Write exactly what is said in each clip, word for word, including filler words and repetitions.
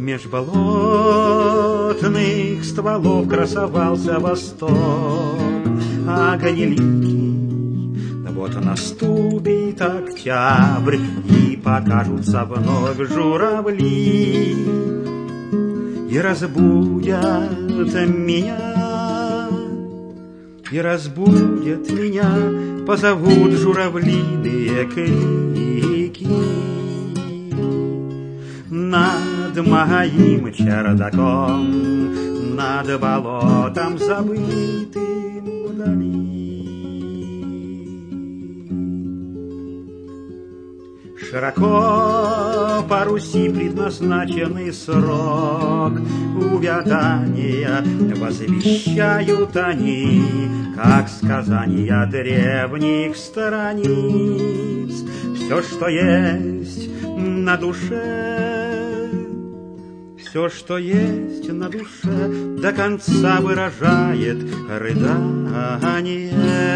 Меж болотных стволов красовался восток огнеликий. Вот наступит октябрь, и покажутся вновь журавли, и разбудят меня, и разбудят меня, позовут журавлиные крики. Над моим чердаком, над болотом забытым вдали. Широко по Руси предназначенный срок увядания возвещают они, как сказания древних страниц. Все, что есть на душе, все, что есть на душе, до конца выражает рыдание.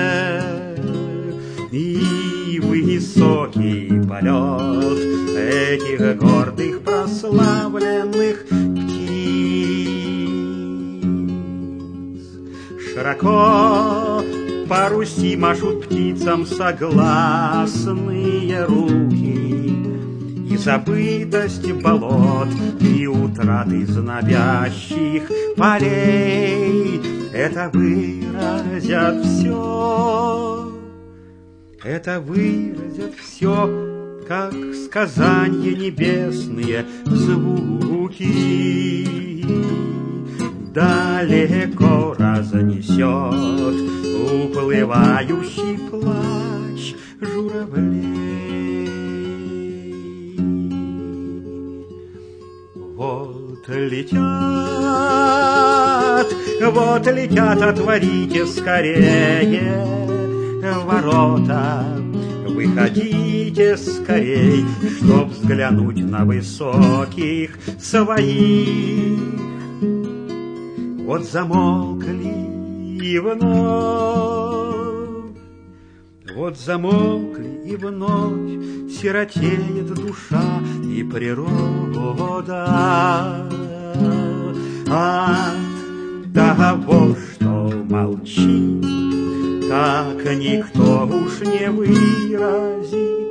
И высокий полет этих гордых прославленных птиц. Широко по Руси машут птицам согласные руки, и забытость болот, и утраты знобящих полей это выразят все. Это выразят все, как сказания небесные звуки. Далеко разнесет уплывающий плач журавлей. Вот летят, вот летят, отворите скорее ворота, выходите скорей, чтоб взглянуть на высоких своих. Вот замолкли и вновь, вот замолкли и вновь сиротеет душа и природа от того, что молчит. Так никто уж не выразит